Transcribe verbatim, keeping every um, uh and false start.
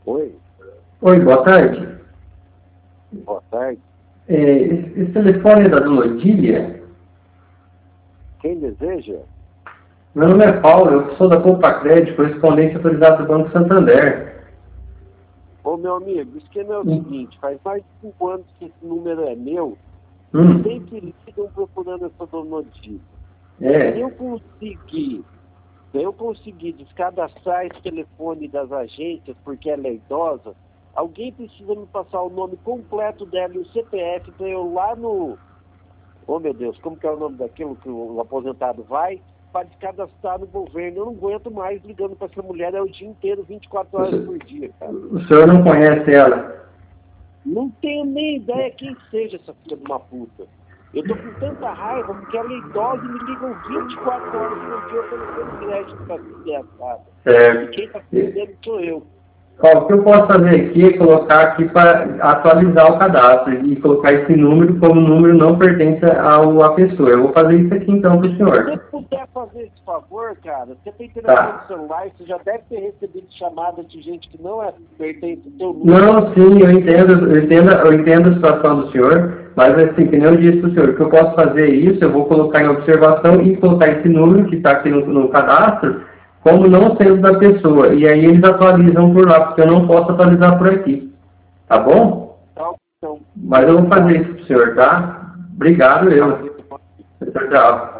Oi, Oi, boa tarde. boa tarde. É, esse, esse telefone é da Dona Odília? Quem deseja? Meu nome é Paulo, eu sou da Copa Crédito, correspondente autorizado do Banco Santander. Ô, meu amigo, o esquema é o Hum. seguinte, faz mais de cinco anos que esse número é meu, Hum, sempre ligam procurando essa dona Odília. Se é. eu conseguir, se eu conseguir descadastrar esse telefone das agências porque ela é idosa, alguém precisa me passar o nome completo dela e o C P F para eu lá no... Oh, meu Deus, como que é o nome daquilo que o aposentado vai? Para descadastrar no governo. Eu não aguento mais ligando para essa mulher é o dia inteiro, vinte e quatro O, horas se- por dia, cara. o senhor não conhece ela? Não tenho nem ideia quem seja essa filha de uma puta. Eu tô com tanta raiva porque ela é idosa e me ligam vinte e quatro horas por dia oferecendo crédito para desgraçada. E quem tá Certo. perdendo sou eu. Ó, o que eu posso fazer aqui é colocar aqui para atualizar o cadastro e colocar esse número como número não pertence ao, à pessoa. Eu vou fazer isso aqui então para o Se você senhor. puder fazer esse favor, cara, você tem telefone Tá. celular, você já deve ter recebido chamada de gente que não é pertence ao seu número. Não, sim, eu entendo, eu entendo, eu entendo a situação do senhor, mas assim, que nem eu disse para o senhor, o que eu posso fazer é isso, eu vou colocar em observação e colocar esse número que está aqui no, no cadastro, como não sendo da pessoa, e aí eles atualizam por lá, porque eu não posso atualizar por aqui, tá bom? Tá, então, Mas muito eu vou fazer obrigado. isso para o senhor, tá? Obrigado, eu. Valeu. Tchau, tchau.